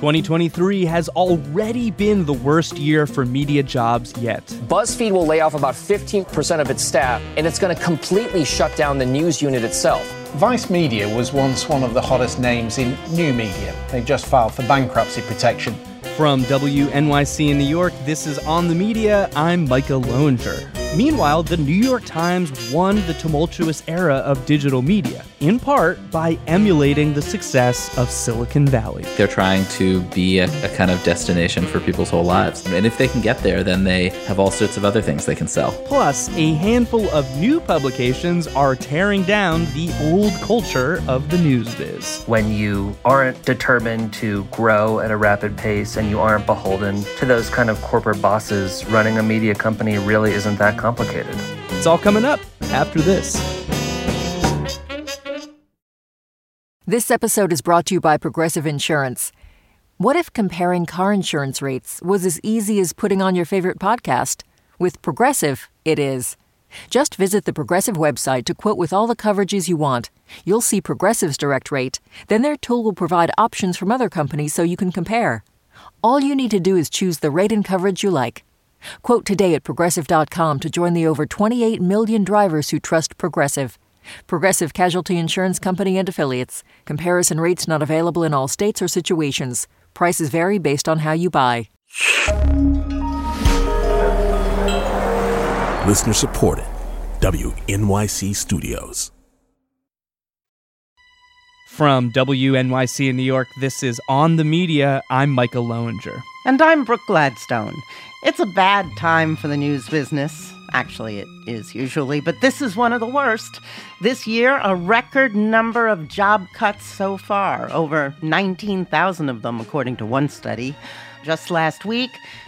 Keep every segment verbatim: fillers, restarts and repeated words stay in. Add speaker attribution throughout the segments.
Speaker 1: twenty twenty-three has already been the worst year for media jobs yet.
Speaker 2: BuzzFeed will lay off about fifteen percent of its staff, and it's going to completely shut down the news unit itself.
Speaker 3: Vice Media was once one of the hottest names in new media. They've just filed for bankruptcy protection.
Speaker 1: From W N Y C in New York, this is On the Media. I'm Micah Loewinger. Meanwhile, the New York Times won the tumultuous era of digital media, in part by emulating the success of Silicon Valley.
Speaker 4: They're trying to be a, a kind of destination for people's whole lives. And if they can get there, then they have all sorts of other things they can sell.
Speaker 1: Plus, a handful of new publications are tearing down the old culture of the news biz.
Speaker 5: When you aren't determined to grow at a rapid pace and you aren't beholden to those kind of corporate bosses, running a media company really isn't that complicated.
Speaker 1: It's all coming up after this.
Speaker 6: This episode is brought to you by Progressive Insurance. What if comparing car insurance rates was as easy as putting on your favorite podcast? With Progressive, it is. Just visit the Progressive website to quote with all the coverages you want. You'll see Progressive's direct rate. Then their tool will provide options from other companies so you can compare. All you need to do is choose the rate and coverage you like. Quote today at Progressive dot com to join the over twenty-eight million drivers who trust Progressive. Progressive Casualty Insurance Company and Affiliates. Comparison rates not available in all states or situations. Prices vary based on how you buy.
Speaker 7: Listener supported. W N Y C Studios.
Speaker 1: From W N Y C in New York, this is On the Media. I'm Micah Loewinger.
Speaker 8: And I'm Brooke Gladstone. It's a bad time for the news business. Actually, it is usually, but this is one of the worst. This year, a record number of job cuts so far, over nineteen thousand of them, according to one study. Just last week,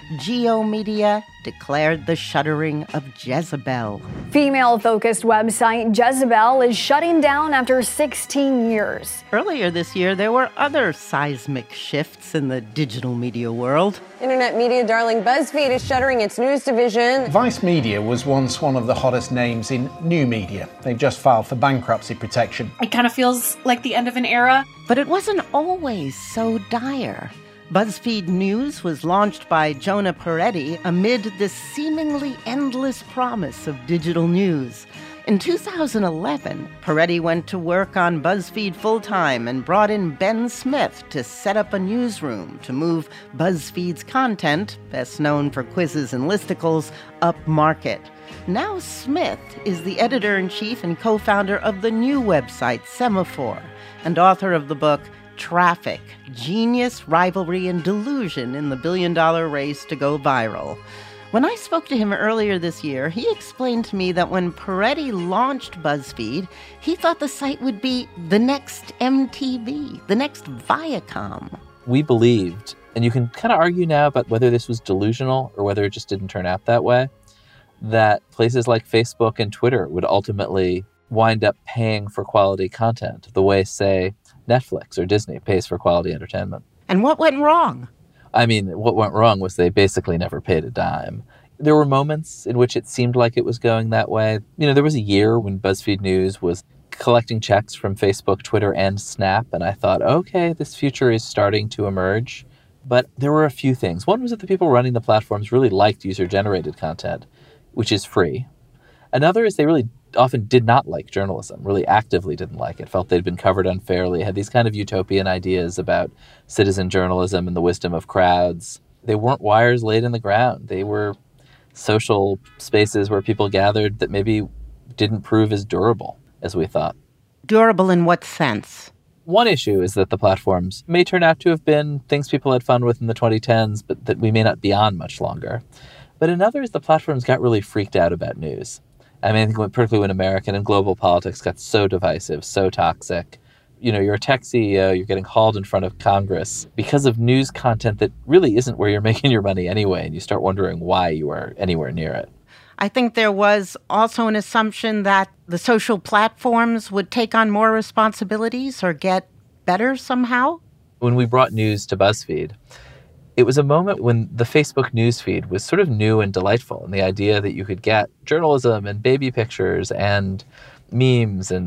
Speaker 8: Geo Media declared the shuttering of Jezebel.
Speaker 9: Female-focused website Jezebel is shutting down after sixteen years.
Speaker 8: Earlier this year, there were other seismic shifts in the digital media world.
Speaker 10: Internet media darling BuzzFeed is shuttering its news division.
Speaker 3: Vice Media was once one of the hottest names in new media. They've just filed for bankruptcy protection.
Speaker 11: It kind of feels like the end of an era.
Speaker 8: But it wasn't always so dire. BuzzFeed News was launched by Jonah Peretti amid the seemingly endless promise of digital news. In two thousand eleven, Peretti went to work on BuzzFeed full-time and brought in Ben Smith to set up a newsroom to move BuzzFeed's content, best known for quizzes and listicles, up market. Now Smith is the editor-in-chief and co-founder of the new website Semaphore and author of the book Traffic, Genius, Rivalry, and Delusion in the Billion-Dollar Race to Go Viral. When I spoke to him earlier this year, he explained to me that when Peretti launched BuzzFeed, he thought the site would be the next M T V, the next Viacom.
Speaker 4: We believed, and you can kind of argue now about whether this was delusional or whether it just didn't turn out that way, that places like Facebook and Twitter would ultimately wind up paying for quality content the way, say, Netflix or Disney pays for quality entertainment.
Speaker 8: And what went wrong?
Speaker 4: I mean, what went wrong was they basically never paid a dime. There were moments in which it seemed like it was going that way. You know, there was a year when BuzzFeed News was collecting checks from Facebook, Twitter, and Snap, and I thought, okay, this future is starting to emerge. But there were a few things. One was that the people running the platforms really liked user-generated content, which is free. Another is they really often did not like journalism, really actively didn't like it, felt they'd been covered unfairly, had these kind of utopian ideas about citizen journalism and the wisdom of crowds. They weren't wires laid in the ground. They were social spaces where people gathered that maybe didn't prove as durable as we thought.
Speaker 8: Durable in what sense?
Speaker 4: One issue is that the platforms may turn out to have been things people had fun with in the twenty tens, but that we may not be on much longer. But another is the platforms got really freaked out about news. I mean, I think particularly when American and global politics got so divisive, so toxic. You know, you're a tech C E O, you're getting hauled in front of Congress because of news content that really isn't where you're making your money anyway, and you start wondering why you are anywhere near it.
Speaker 8: I think there was also an assumption that the social platforms would take on more responsibilities or get better somehow.
Speaker 4: When we brought news to BuzzFeed, it was a moment when the Facebook newsfeed was sort of new and delightful, and the idea that you could get journalism and baby pictures and memes and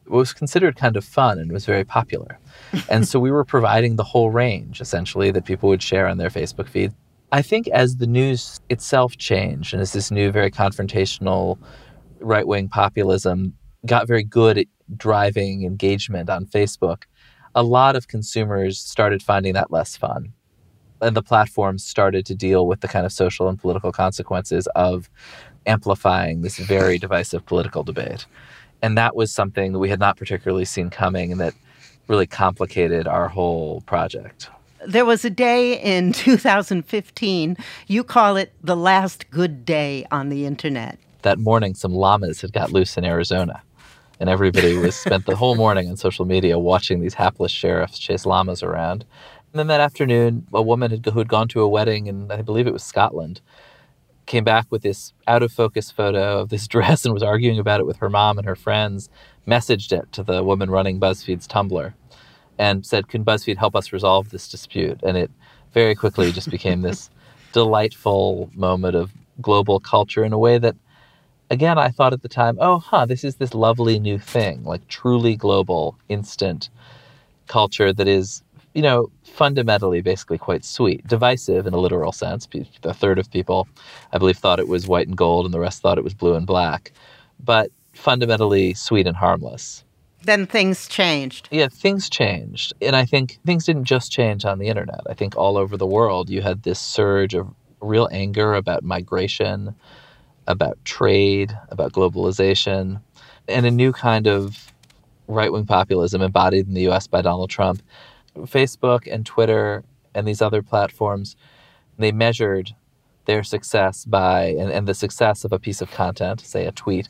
Speaker 4: was considered kind of fun and was very popular. And so we were providing the whole range, essentially, that people would share on their Facebook feed. I think as the news itself changed and as this new, very confrontational right-wing populism got very good at driving engagement on Facebook, a lot of consumers started finding that less fun. And the platforms started to deal with the kind of social and political consequences of amplifying this very divisive political debate. And that was something that we had not particularly seen coming and that really complicated our whole project.
Speaker 8: There was a day in two thousand fifteen, you call it the last good day on the internet. That
Speaker 4: morning, some llamas had got loose in Arizona. And everybody was spent the whole morning on social media watching these hapless sheriffs chase llamas around. And then that afternoon, a woman had, who had gone to a wedding in, I believe it was Scotland, came back with this out-of-focus photo of this dress and was arguing about it with her mom and her friends, messaged it to the woman running BuzzFeed's Tumblr, and said, can BuzzFeed help us resolve this dispute? And it very quickly just became this delightful moment of global culture in a way that, again, I thought at the time, oh, huh, this is this lovely new thing, like truly global, instant culture that is, you know, fundamentally basically quite sweet, divisive in a literal sense. A third of people, I believe, thought it was white and gold and the rest thought it was blue and black, but fundamentally sweet and harmless.
Speaker 8: Then things changed.
Speaker 4: Yeah, things changed. And I think things didn't just change on the internet. I think all over the world you had this surge of real anger about migration, about trade, about globalization, and a new kind of right-wing populism embodied in the U S by Donald Trump. Facebook and Twitter and these other platforms, they measured their success by, and, and the success of a piece of content, say a tweet,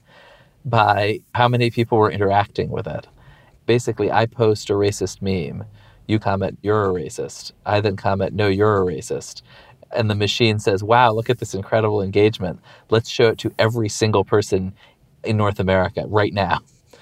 Speaker 4: by how many people were interacting with it. Basically, I post a racist meme. You comment, you're a racist. I then comment, no, you're a racist. And the machine says, wow, look at this incredible engagement. Let's show it to every single person in North America right now.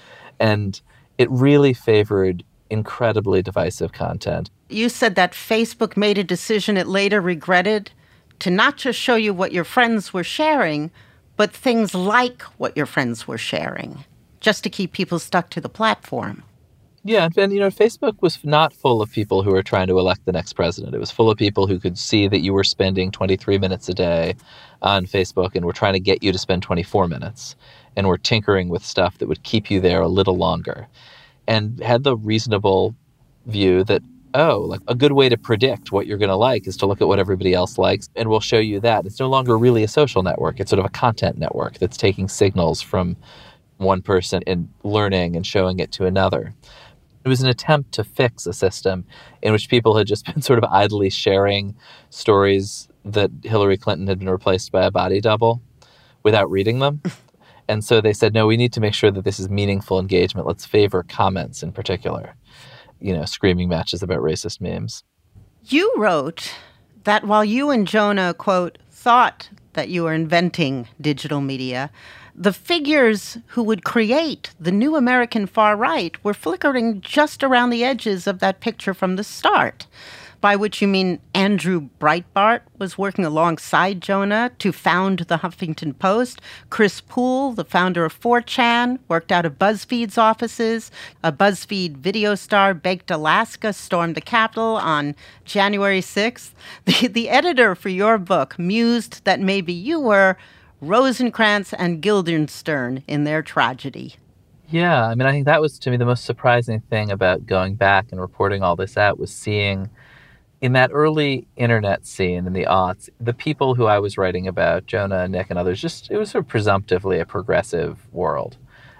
Speaker 4: And it really favored incredibly divisive content.
Speaker 8: You said that Facebook made a decision it later regretted to not just show you what your friends were sharing, but things like what your friends were sharing, just to keep people stuck to the platform.
Speaker 4: Yeah, and, you know, Facebook was not full of people who were trying to elect the next president. It was full of people who could see that you were spending twenty-three minutes a day on Facebook and were trying to get you to spend twenty-four minutes and were tinkering with stuff that would keep you there a little longer, and had the reasonable view that, oh, like a good way to predict what you're going to like is to look at what everybody else likes, and we'll show you that. It's no longer really a social network. It's sort of a content network that's taking signals from one person and learning and showing it to another. It was an attempt to fix a system in which people had just been sort of idly sharing stories that Hillary Clinton had been replaced by a body double without reading them. And so they said, no, we need to make sure that this is meaningful engagement. Let's favor comments in particular, you know, screaming matches about racist memes.
Speaker 8: You wrote that while you and Jonah, quote, thought that you were inventing digital media, the figures who would create the new American far right were flickering just around the edges of that picture from the start. By which you mean Andrew Breitbart was working alongside Jonah to found the Huffington Post. Chris Poole, the founder of four chan, worked out of BuzzFeed's offices. A BuzzFeed video star, Baked Alaska, stormed the Capitol on January sixth. The, the editor for your book mused that maybe you were Rosencrantz and Guildenstern in their tragedy.
Speaker 4: Yeah, I mean, I think that was, to me, the most surprising thing about going back and reporting all this out was seeing in that early internet scene in the aughts, the people who I was writing about, Jonah, Nick, and others, just, it was sort of presumptively a progressive world.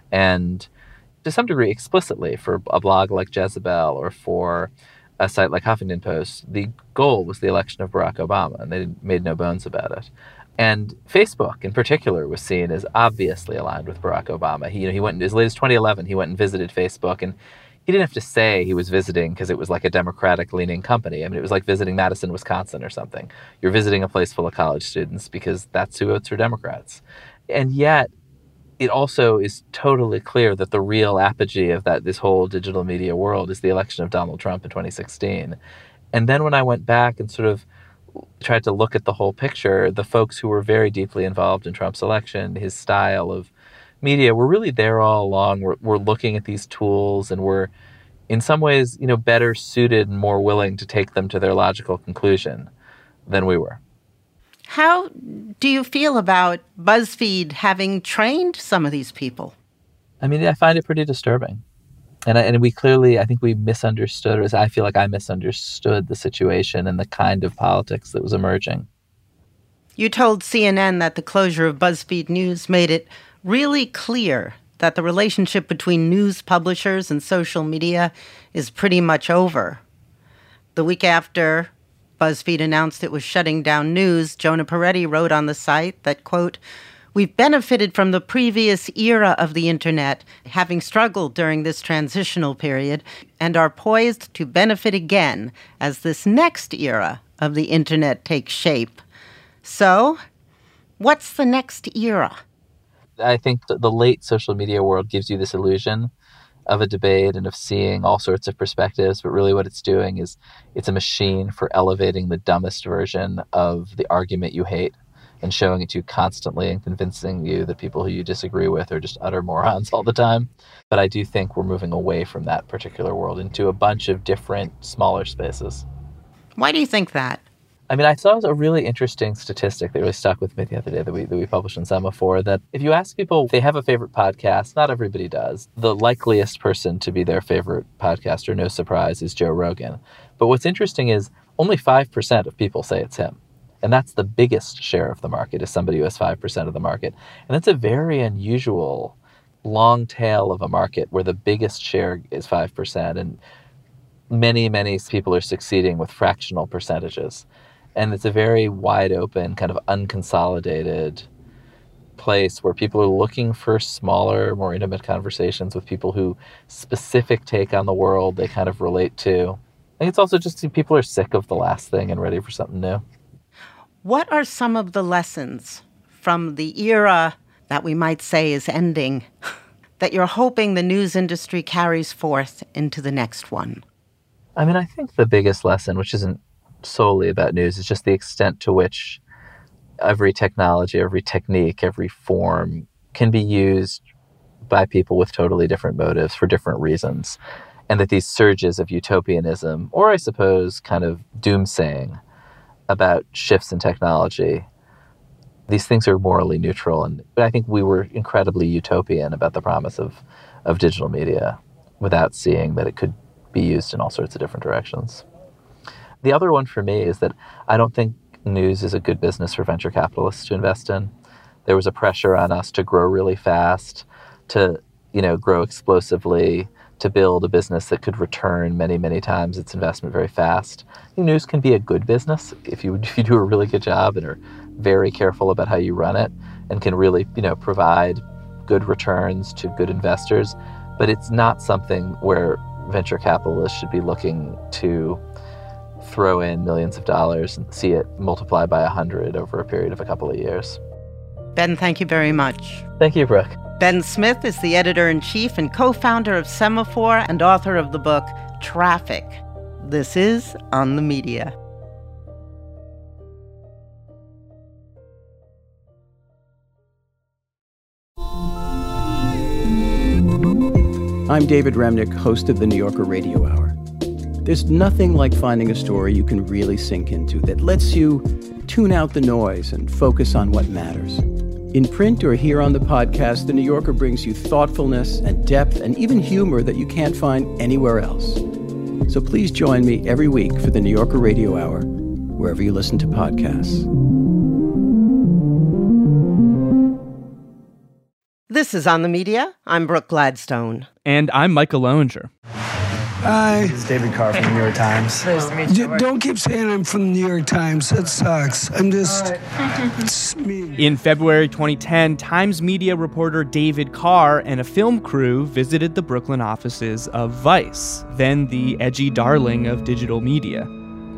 Speaker 4: And to some degree, explicitly, for a blog like Jezebel or for a site like Huffington Post, the goal was the election of Barack Obama, and they made no bones about it. And Facebook, in particular, was seen as obviously aligned with Barack Obama. He, you know, he went, as late as twenty eleven, he went and visited Facebook, and he didn't have to say he was visiting because it was like a Democratic-leaning company. I mean, it was like visiting Madison, Wisconsin or something. You're visiting a place full of college students because that's who votes for Democrats. And yet, it also is totally clear that the real apogee of that this whole digital media world is the election of Donald Trump in twenty sixteen. And then when I went back and sort of tried to look at the whole picture, the folks who were very deeply involved in Trump's election, his style of media, we're really there all along. We're, we're looking at these tools, and we're in some ways, you know, better suited and more willing to take them to their logical conclusion than we were.
Speaker 8: How do you feel about BuzzFeed having trained some of these people?
Speaker 4: I mean, I find it pretty disturbing. And, I, and we clearly, I think we misunderstood, or I feel like I misunderstood the situation and the kind of politics that was emerging.
Speaker 8: You told C N N that the closure of BuzzFeed News made it really clear that the relationship between news publishers and social media is pretty much over. The week after BuzzFeed announced it was shutting down news, Jonah Peretti wrote on the site that, quote, "We've benefited from the previous era of the internet, having struggled during this transitional period, and are poised to benefit again as this next era of the internet takes shape." So, what's the next era?
Speaker 4: I think the late social media world gives you this illusion of a debate and of seeing all sorts of perspectives, but really what it's doing is it's a machine for elevating the dumbest version of the argument you hate and showing it to you constantly and convincing you that people who you disagree with are just utter morons all the time. But I do think we're moving away from that particular world into a bunch of different, smaller spaces.
Speaker 8: Why do you think that?
Speaker 4: I mean, I saw a really interesting statistic that really stuck with me the other day that we that we published in Semaphore, that if you ask people if they have a favorite podcast, not everybody does. The likeliest person to be their favorite podcaster, no surprise, is Joe Rogan. But what's interesting is only five percent of people say it's him. And that's the biggest share of the market, is somebody who has five percent of the market. And that's a very unusual long tail of a market where the biggest share is five percent. And many, many people are succeeding with fractional percentages. And it's a very wide open, kind of unconsolidated place where people are looking for smaller, more intimate conversations with people who specific take on the world they kind of relate to. I think it's also just people are sick of the last thing and ready for something new.
Speaker 8: What are some of the lessons from the era that we might say is ending that you're hoping the news industry carries forth into the next one?
Speaker 4: I mean, I think the biggest lesson, which isn't solely about news, is just the extent to which every technology, every technique, every form can be used by people with totally different motives for different reasons. And that these surges of utopianism, or I suppose kind of doomsaying about shifts in technology, these things are morally neutral. And I think we were incredibly utopian about the promise of, of digital media without seeing that it could be used in all sorts of different directions. The other one for me is that I don't think news is a good business for venture capitalists to invest in. There was a pressure on us to grow really fast, to, you know, grow explosively, to build a business that could return many, many times its investment very fast. I think news can be a good business if you, if you do a really good job and are very careful about how you run it and can really, you know, provide good returns to good investors. But it's not something where venture capitalists should be looking to throw in millions of dollars and see it multiply by a hundred over a period of a couple of years.
Speaker 8: Ben, thank you very much.
Speaker 4: Thank you, Brooke.
Speaker 8: Ben Smith is the editor-in-chief and co-founder of Semaphore and author of the book Traffic. This is On the Media.
Speaker 12: I'm David Remnick, host of the New Yorker Radio Hour. There's nothing like finding a story you can really sink into that lets you tune out the noise and focus on what matters. In print or here on the podcast, The New Yorker brings you thoughtfulness and depth and even humor that you can't find anywhere else. So please join me every week for the New Yorker Radio Hour, wherever you listen to podcasts.
Speaker 8: This is On the Media. I'm Brooke Gladstone.
Speaker 1: And I'm Micah Loewinger.
Speaker 13: Hi.
Speaker 14: It's David Carr from the New York Times.
Speaker 13: Nice to meet you. D- don't keep saying I'm from the New York Times. That sucks. I'm just... It's me.
Speaker 1: In February twenty ten, Times media reporter David Carr and a film crew visited the Brooklyn offices of Vice, then the edgy darling of digital media.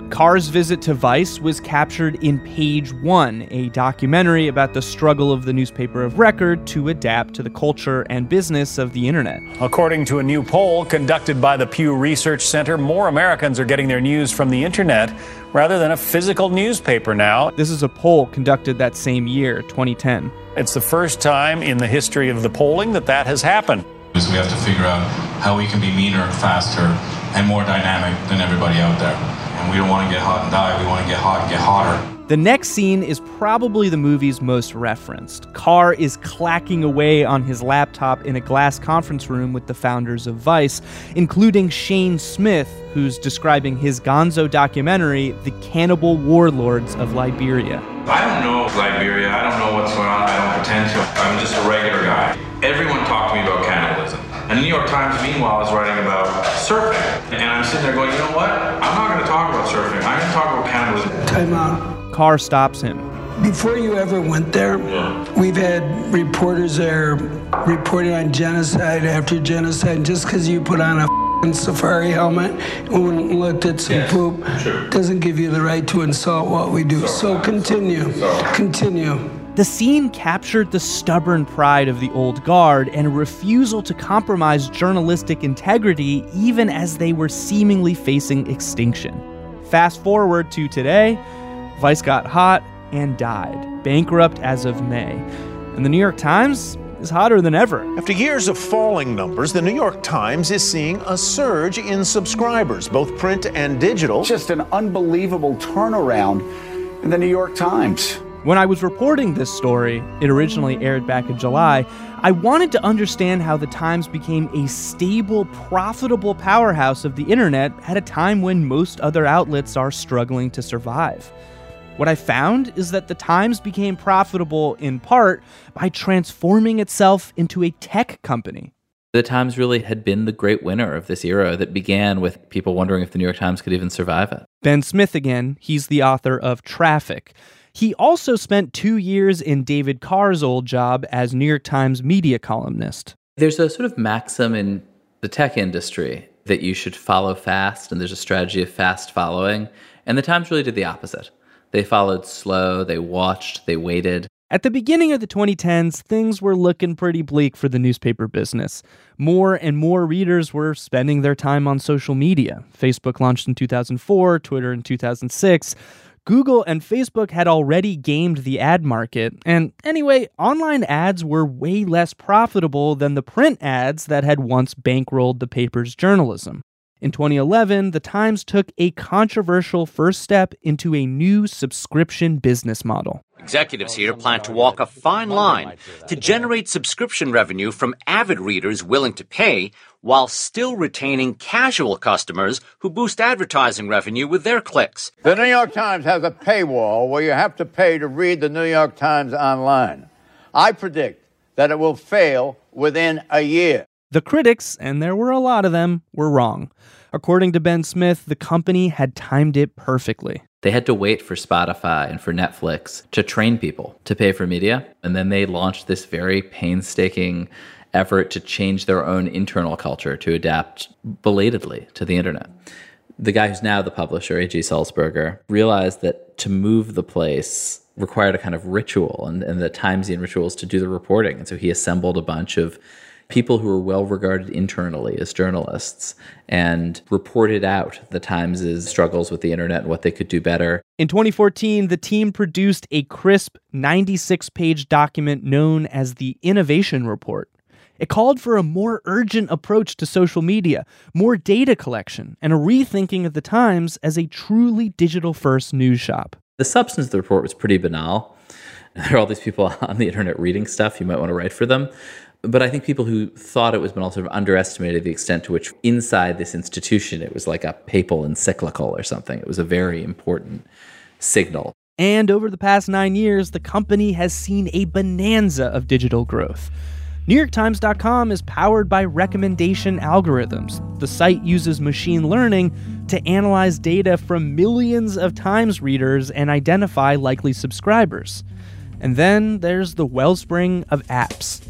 Speaker 1: Carr's visit to Vice was captured in Page One, a documentary about the struggle of the newspaper of record to adapt to the culture and business of the internet.
Speaker 15: According to a new poll conducted by the Pew Research Center, more Americans are getting their news from the internet rather than a physical newspaper now.
Speaker 1: This is a poll conducted that same year, twenty ten.
Speaker 15: It's the first time in the history of the polling that that has happened.
Speaker 16: We have to figure out how we can be meaner, faster, and more dynamic than everybody out there. And we don't want to get hot and die. We want to get hot and get hotter.
Speaker 1: The next scene is probably the movie's most referenced. Carr is clacking away on his laptop in a glass conference room with the founders of Vice, including Shane Smith, who's describing his gonzo documentary, The Cannibal Warlords of Liberia.
Speaker 16: I don't know Liberia. I don't know what's going on. I don't pretend to. I'm just a regular guy. Everyone talked to me about cannibalism. And the New York Times, meanwhile, is writing about surfing. And I'm sitting there going, you know what? I'm not going to talk about surfing. I'm going to talk about cannibalism.
Speaker 13: Time out.
Speaker 1: Carr stops him.
Speaker 13: Before you ever went there,
Speaker 16: yeah.
Speaker 13: we've had reporters there reporting on genocide after genocide. Just because you put on a f***ing safari helmet and looked at some
Speaker 16: yes,
Speaker 13: poop
Speaker 16: sure.
Speaker 13: doesn't give you the right to insult what we do. So, so continue. So. Continue.
Speaker 1: The scene captured the stubborn pride of the old guard and a refusal to compromise journalistic integrity even as they were seemingly facing extinction. Fast forward to today, Vice got hot and died, bankrupt as of May. And the New York Times is hotter than ever.
Speaker 17: After years of falling numbers, the New York Times is seeing a surge in subscribers, both print and digital.
Speaker 18: Just an unbelievable turnaround in the New York Times.
Speaker 1: When I was reporting this story, it originally aired back in July, I wanted to understand how the Times became a stable, profitable powerhouse of the internet at a time when most other outlets are struggling to survive. What I found is that the Times became profitable in part by transforming itself into a tech company.
Speaker 4: The Times really had been the great winner of this era that began with people wondering if the New York Times could even survive it.
Speaker 1: Ben Smith again, he's the author of Traffic. He also spent two years in David Carr's old job as New York Times media columnist.
Speaker 4: There's a sort of maxim in the tech industry that you should follow fast, and there's a strategy of fast following. And the Times really did the opposite. They followed slow, they watched, they waited.
Speaker 1: At the beginning of the twenty tens, things were looking pretty bleak for the newspaper business. More and more readers were spending their time on social media. Facebook launched in two thousand four, Twitter in two thousand six. Google and Facebook had already gamed the ad market, and anyway, online ads were way less profitable than the print ads that had once bankrolled the paper's journalism. In twenty eleven, the Times took a controversial first step into a new subscription business model.
Speaker 19: Executives here plan to walk a fine line to generate subscription revenue from avid readers willing to pay while still retaining casual customers who boost advertising revenue with their clicks.
Speaker 20: The New York Times has a paywall where you have to pay to read the New York Times online. I predict that it will fail within a year.
Speaker 1: The critics, and there were a lot of them, were wrong. According to Ben Smith, the company had timed it perfectly.
Speaker 4: They had to wait for Spotify and for Netflix to train people to pay for media, and then they launched this very painstaking effort to change their own internal culture to adapt belatedly to the internet. The guy who's now the publisher, A G Sulzberger, realized that to move the place required a kind of ritual and, and the Timesian rituals to do the reporting. And so he assembled a bunch of people who were well regarded internally as journalists and reported out the Times' struggles with the internet and what they could do better.
Speaker 1: In twenty fourteen, the team produced a crisp ninety-six page document known as the Innovation Report. It called for a more urgent approach to social media, more data collection, and a rethinking of the Times as a truly digital-first news shop.
Speaker 4: The substance of the report was pretty banal. There are all these people on the internet reading stuff. You might want to write for them. But I think people who thought it was banal sort of underestimated the extent to which inside this institution it was like a papal encyclical or something. It was a very important signal.
Speaker 1: And over the past nine years, the company has seen a bonanza of digital growth. New York Times dot com is powered by recommendation algorithms. The site uses machine learning to analyze data from millions of Times readers and identify likely subscribers. And then there's the wellspring of apps.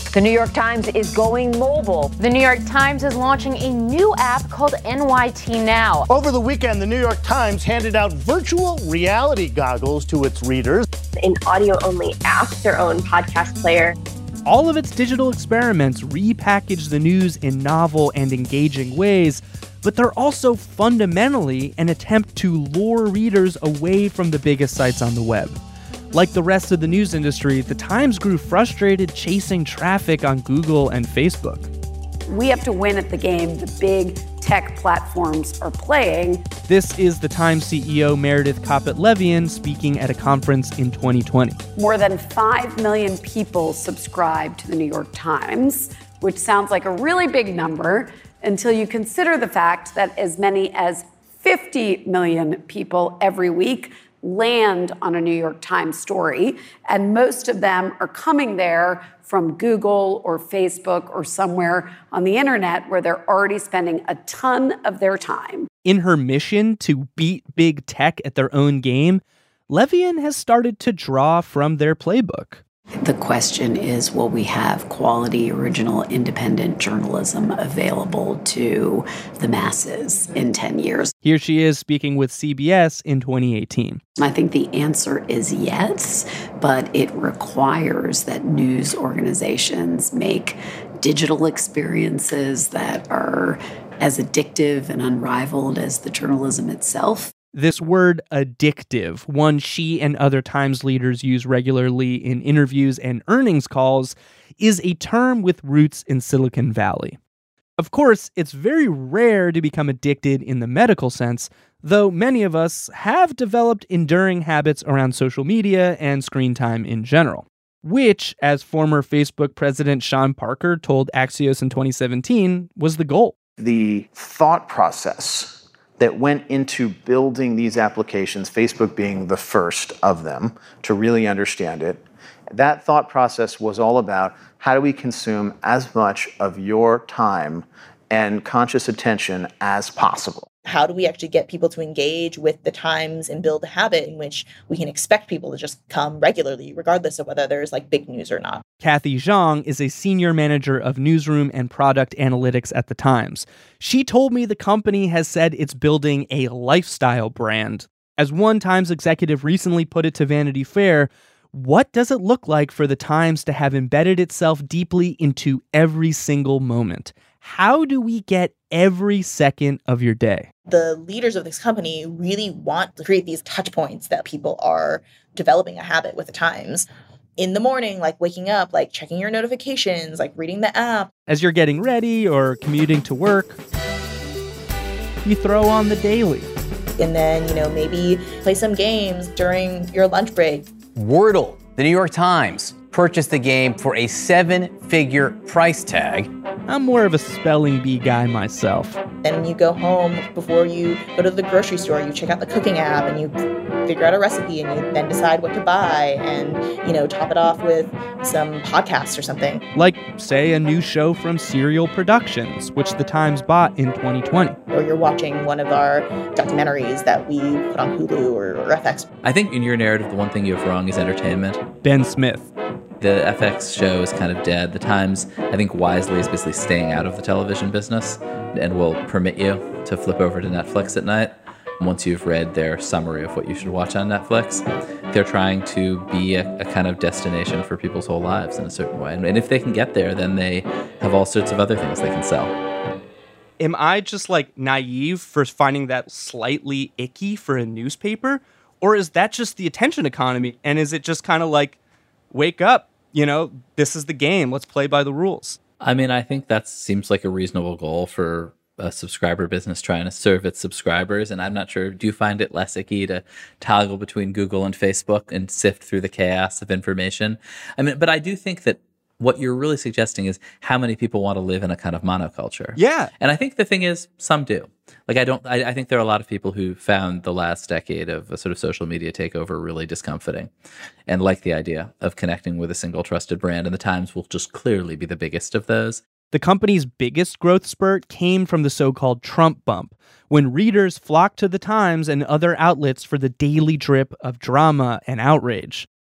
Speaker 21: The New York Times is going mobile.
Speaker 22: The New York Times is launching a new app called N Y T Now.
Speaker 23: Over the weekend, the New York Times handed out virtual reality goggles to its readers.
Speaker 24: An audio-only app, their own podcast player.
Speaker 1: All of its digital experiments repackage the news in novel and engaging ways, but they're also fundamentally an attempt to lure readers away from the biggest sites on the web. Like the rest of the news industry, the Times grew frustrated chasing traffic on Google and Facebook.
Speaker 25: We have to win at the game the big tech platforms are playing.
Speaker 1: This is the Times C E O Meredith Kopit Levien speaking at a conference in twenty twenty.
Speaker 25: More than five million people subscribe to the New York Times, which sounds like a really big number until you consider the fact that as many as fifty million people every week land on a New York Times story, and most of them are coming there from Google or Facebook or somewhere on the internet where they're already spending a ton of their time.
Speaker 1: In her mission to beat big tech at their own game, Levien has started to draw from their playbook.
Speaker 25: The question is, will we have quality, original, independent journalism available to the masses in ten years?
Speaker 1: Here she is speaking with C B S in twenty eighteen.
Speaker 25: I think the answer is yes, but it requires that news organizations make digital experiences that are as addictive and unrivaled as the journalism itself.
Speaker 1: This word addictive, one she and other Times leaders use regularly in interviews and earnings calls, is a term with roots in Silicon Valley. Of course, it's very rare to become addicted in the medical sense, though many of us have developed enduring habits around social media and screen time in general, which, as former Facebook president Sean Parker told Axios in twenty seventeen, was the goal.
Speaker 26: The thought process that went into building these applications, Facebook being the first of them to really understand it, that thought process was all about how do we consume as much of your time and conscious attention as possible.
Speaker 27: How do we actually get people to engage with the Times and build a habit in which we can expect people to just come regularly, regardless of whether there's like big news or not?
Speaker 1: Kathy Zhang is a senior manager of newsroom and product analytics at the Times. She told me the company has said it's building a lifestyle brand. As one Times executive recently put it to Vanity Fair, what does it look like for the Times to have embedded itself deeply into every single moment? How do we get every second of your day?
Speaker 27: The leaders of this company really want to create these touch points that people are developing a habit with the Times. In the morning, like waking up, like checking your notifications, like reading the app.
Speaker 1: As you're getting ready or commuting to work, you throw on the Daily.
Speaker 27: And then, you know, maybe play some games during your lunch break.
Speaker 28: Wordle, the New York Times, purchased the game for a seven-figure price tag.
Speaker 1: I'm more of a spelling bee guy myself.
Speaker 27: Then you go home before you go to the grocery store, you check out the cooking app and you figure out a recipe and you then decide what to buy and, you know, top it off with some podcasts or something.
Speaker 1: Like, say, a new show from Serial Productions, which the Times bought in twenty twenty.
Speaker 27: Or you're watching one of our documentaries that we put on Hulu or, or F X.
Speaker 4: I think in your narrative, the one thing you have wrong is entertainment.
Speaker 1: Ben Smith.
Speaker 4: The F X show is kind of dead. The Times, I think wisely, is basically staying out of the television business and will permit you to flip over to Netflix at night once you've read their summary of what you should watch on Netflix. They're trying to be a, a kind of destination for people's whole lives in a certain way. And if they can get there, then they have all sorts of other things they can sell.
Speaker 1: Am I just like naive for finding that slightly icky for a newspaper? Or is that just the attention economy? And is it just kind of like, wake up, you know, this is the game, let's play by the rules?
Speaker 4: I mean, I think that seems like a reasonable goal for a subscriber business trying to serve its subscribers. And I'm not sure, do you find it less icky to toggle between Google and Facebook and sift through the chaos of information? I mean, but I do think that what you're really suggesting is how many people want to live in a kind of monoculture.
Speaker 1: Yeah.
Speaker 4: And I think the thing is, some do. Like, I don't, I, I think there are a lot of people who found the last decade of a sort of social media takeover really discomfiting and like the idea of connecting with a single trusted brand. And the Times will just clearly be the biggest of those.
Speaker 1: The company's biggest growth spurt came from the so-called Trump bump, when readers flocked to the Times and other outlets for the daily drip of drama and outrage.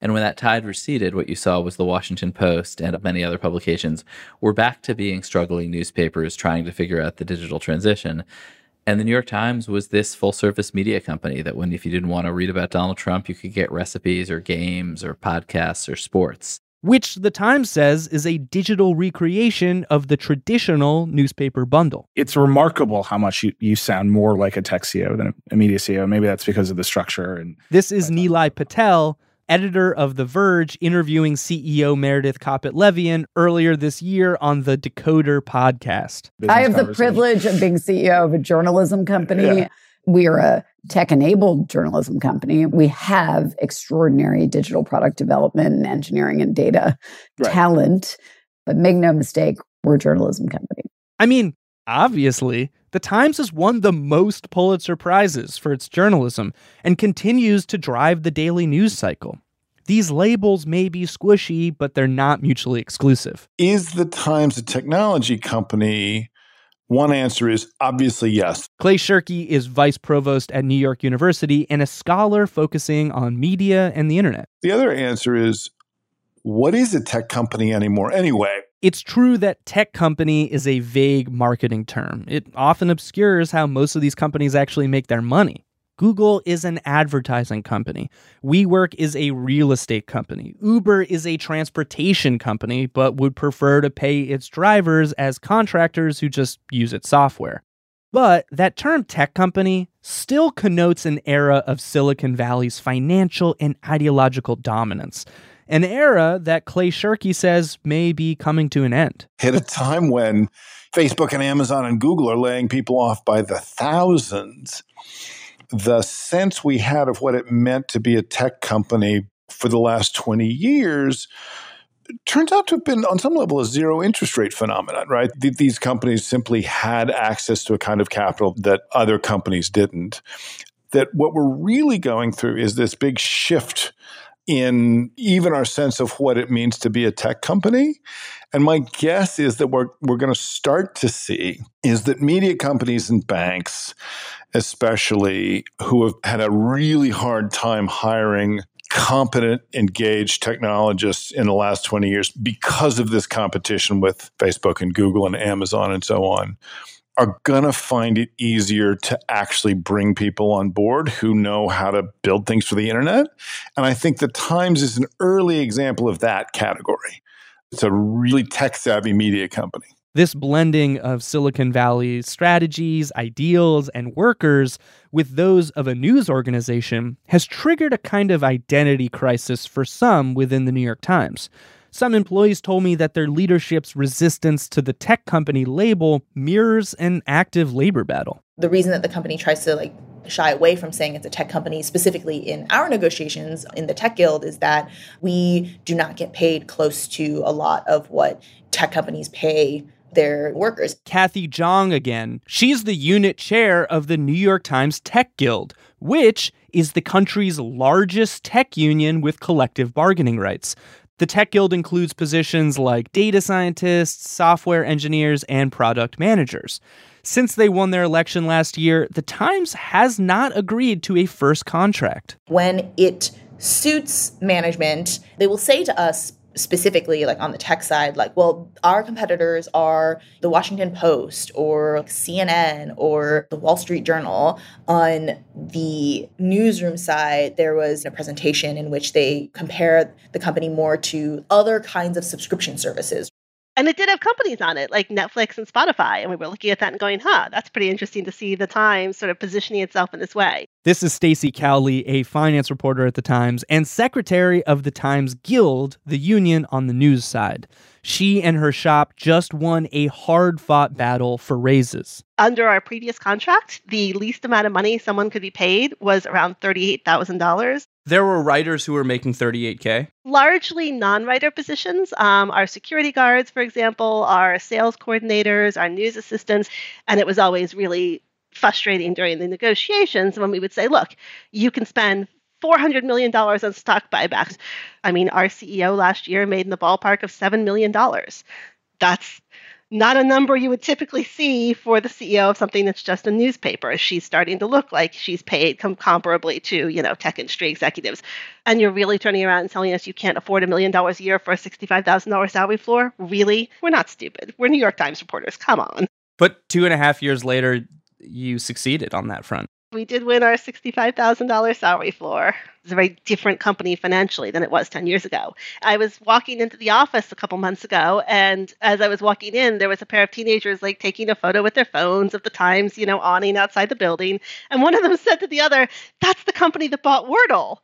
Speaker 4: And when that tide receded, what you saw was the Washington Post and many other publications were back to being struggling newspapers trying to figure out the digital transition. And the New York Times was this full-service media company that when, if you didn't want to read about Donald Trump, you could get recipes or games or podcasts or sports.
Speaker 1: Which the Times says is a digital recreation of the traditional newspaper bundle.
Speaker 2: It's remarkable how much you, you sound more like a tech C E O than a media C E O. Maybe that's because of the structure. And
Speaker 1: This is Nilay Patel, editor of The Verge, interviewing C E O Meredith Kopit Levien earlier this year on the Decoder podcast.
Speaker 25: I have the privilege of being C E O of a journalism company.
Speaker 2: Yeah.
Speaker 25: We are a tech-enabled journalism company. We have extraordinary digital product development and engineering and data
Speaker 2: Right.
Speaker 25: talent. But make no mistake, we're a journalism company.
Speaker 1: I mean, obviously, the Times has won the most Pulitzer Prizes for its journalism and continues to drive the daily news cycle. These labels may be squishy, but they're not mutually exclusive.
Speaker 3: Is the Times a technology company? One answer is obviously yes.
Speaker 1: Clay Shirky is vice provost at New York University and a scholar focusing on media and the internet.
Speaker 3: The other answer is, what is a tech company anymore anyway?
Speaker 1: It's true that tech company is a vague marketing term. It often obscures how most of these companies actually make their money. Google is an advertising company. WeWork is a real estate company. Uber is a transportation company, but would prefer to pay its drivers as contractors who just use its software. But that term tech company still connotes an era of Silicon Valley's financial and ideological dominance. An era that Clay Shirky says may be coming to an end.
Speaker 3: At a time when Facebook and Amazon and Google are laying people off by the thousands, the sense we had of what it meant to be a tech company for the last twenty years turns out to have been, on some level, a zero interest rate phenomenon, right? Th- these companies simply had access to a kind of capital that other companies didn't. That what we're really going through is this big shift in even our sense of what it means to be a tech company. And my guess is that what we're going to start to see is that media companies and banks, especially, who have had a really hard time hiring competent, engaged technologists in the last twenty years because of this competition with Facebook and Google and Amazon and so on, are going to find it easier to actually bring people on board who know how to build things for the internet. And I think the Times is an early example of that category. It's a really tech-savvy media company.
Speaker 1: This blending of Silicon Valley's strategies, ideals, and workers with those of a news organization has triggered a kind of identity crisis for some within the New York Times. Some employees told me that their leadership's resistance to the tech company label mirrors an active labor battle.
Speaker 27: The reason that the company tries to like shy away from saying it's a tech company, specifically in our negotiations in the Tech Guild, is that we do not get paid close to a lot of what tech companies pay their workers.
Speaker 1: Kathy Zhang again. She's the unit chair of the New York Times Tech Guild, which is the country's largest tech union with collective bargaining rights. The Tech Guild includes positions like data scientists, software engineers, and product managers. Since they won their election last year, the Times has not agreed to a first contract.
Speaker 27: When it suits management, they will say to us specifically, like on the tech side, like, well, our competitors are the Washington Post or C N N or the Wall Street Journal. On the newsroom side, there was a presentation in which they compared the company more to other kinds of subscription services.
Speaker 5: And it did have companies on it, like Netflix and Spotify. And we were looking at that and going, huh, that's pretty interesting to see the Times sort of positioning itself in this way.
Speaker 1: This is Stacey Cowley, a finance reporter at the Times and secretary of the Times Guild, the union on the news side. She and her shop just won a hard-fought battle for raises.
Speaker 5: Under our previous contract, the least amount of money someone could be paid was around thirty-eight thousand dollars.
Speaker 1: There were writers who were making thirty-eight K?
Speaker 5: Largely non-writer positions. Um, our security guards, for example, our sales coordinators, our news assistants, and it was always really frustrating during the negotiations when we would say, look, you can spend four hundred million dollars on stock buybacks. I mean, our C E O last year made in the ballpark of seven million dollars. That's not a number you would typically see for the C E O of something that's just a newspaper. She's starting to look like she's paid com- comparably to, you know, tech industry executives. And you're really turning around and telling us you can't afford a million dollars a year for a sixty-five thousand dollars salary floor? Really? We're not stupid. We're New York Times reporters. Come on.
Speaker 1: But two and a half years later, you succeeded on that front.
Speaker 5: We did win our sixty-five thousand dollars salary floor. It's a very different company financially than it was ten years ago. I was walking into the office a couple months ago, and as I was walking in, there was a pair of teenagers like taking a photo with their phones of the Times, you know, awning outside the building. And one of them said to the other, "That's the company that bought Wordle."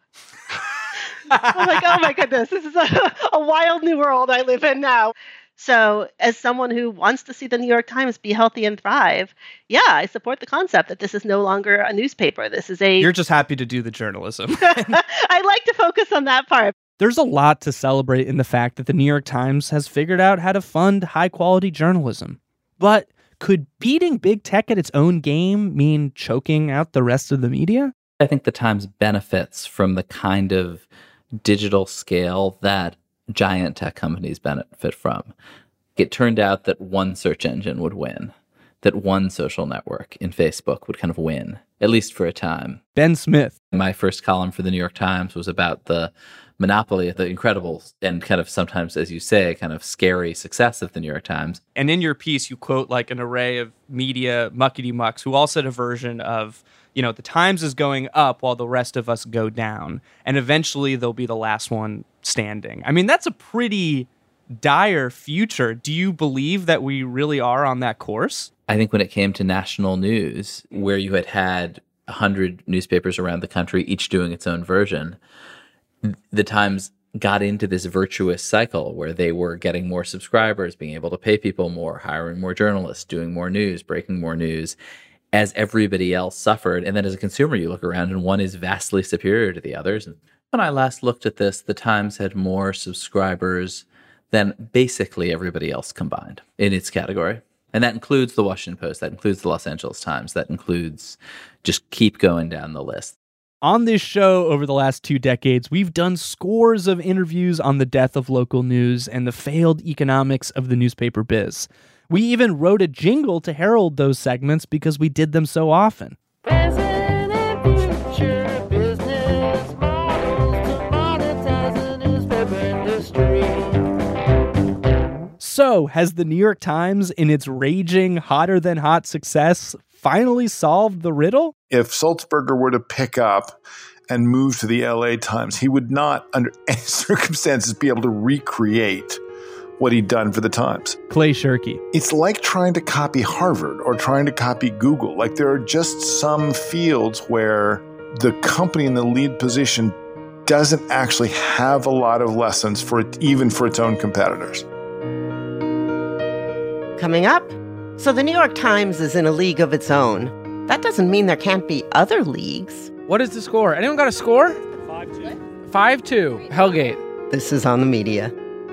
Speaker 5: I'm like, oh my goodness, this is a, a wild new world I live in now. So as someone who wants to see the New York Times be healthy and thrive, yeah, I support the concept that this is no longer a newspaper. This is a...
Speaker 1: You're just happy to do the journalism.
Speaker 5: I like to focus on that part.
Speaker 1: There's a lot to celebrate in the fact that the New York Times has figured out how to fund high-quality journalism. But could beating big tech at its own game mean choking out the rest of the media?
Speaker 4: I think the Times benefits from the kind of digital scale that giant tech companies benefit from. It turned out that one search engine would win, that one social network in Facebook would kind of win, at least for a time.
Speaker 1: Ben Smith.
Speaker 4: My first column for the New York Times was about the monopoly, the incredible and kind of sometimes, as you say, kind of scary success of the New York Times.
Speaker 1: And in your piece, you quote like an array of media muckety-mucks who all said a version of, you know, the Times is going up while the rest of us go down. And eventually they'll be the last one standing. I mean, that's a pretty dire future. Do you believe that we really are on that course?
Speaker 4: I think when it came to national news, where you had had one hundred newspapers around the country, each doing its own version, the Times got into this virtuous cycle where they were getting more subscribers, being able to pay people more, hiring more journalists, doing more news, breaking more news, as everybody else suffered. And then as a consumer, you look around and one is vastly superior to the others. And when I last looked at this, the Times had more subscribers than basically everybody else combined in its category. And that includes the Washington Post, that includes the Los Angeles Times, that includes just keep going down the list.
Speaker 1: On this show over the last two decades, we've done scores of interviews on the death of local news and the failed economics of the newspaper biz. We even wrote a jingle to herald those segments because we did them so often. So, has the New York Times, in its raging, hotter-than-hot success, finally solved the riddle?
Speaker 3: If Sulzberger were to pick up and move to the L A Times, he would not, under any circumstances, be able to recreate what he'd done for the Times.
Speaker 1: Clay Shirky.
Speaker 3: It's like trying to copy Harvard or trying to copy Google. Like, there are just some fields where the company in the lead position doesn't actually have a lot of lessons for it, even for its own competitors.
Speaker 6: Coming up, so the New York Times is in a league of its own. That doesn't mean there can't be other leagues.
Speaker 7: What is the score? Anyone got a score? five two. five two. Hellgate.
Speaker 6: This is On the Media.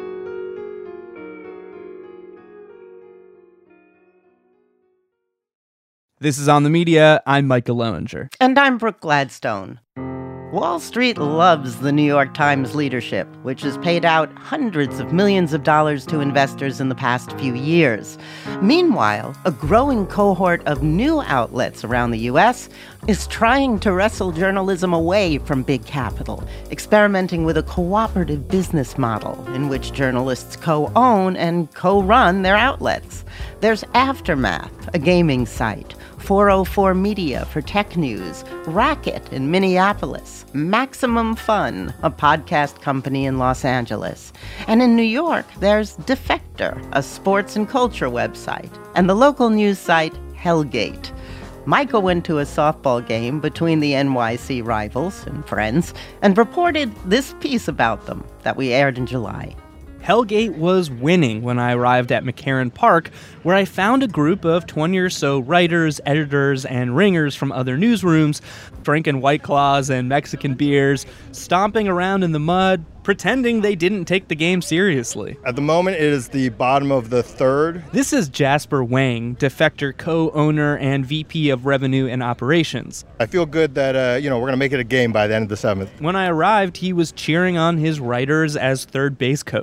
Speaker 1: This is On the Media. I'm Micah Loewinger.
Speaker 6: And I'm Brooke Gladstone. Wall Street loves the New York Times leadership, which has paid out hundreds of millions of dollars to investors in the past few years. Meanwhile, a growing cohort of new outlets around the U S is trying to wrestle journalism away from big capital, experimenting with a cooperative business model in which journalists co-own and co-run their outlets. There's Aftermath, a gaming site, four oh four Media for tech news, Racket in Minneapolis, Maximum Fun, a podcast company in Los Angeles. And in New York, there's Defector, a sports and culture website, and the local news site Hellgate. Micah went to a softball game between the N Y C rivals and friends and reported this piece about them that we aired in July.
Speaker 1: Hellgate was winning when I arrived at McCarran Park, where I found a group of twenty or so writers, editors, and ringers from other newsrooms, drinking White Claws and Mexican beers, stomping around in the mud, pretending they didn't take the game seriously.
Speaker 8: At the moment, it is the bottom of the third.
Speaker 1: This is Jasper Wang, Defector co-owner and V P of Revenue and Operations.
Speaker 8: I feel good that, uh, you know, we're going to make it a game by the end of the seventh.
Speaker 1: When I arrived, he was cheering on his writers as third base coach.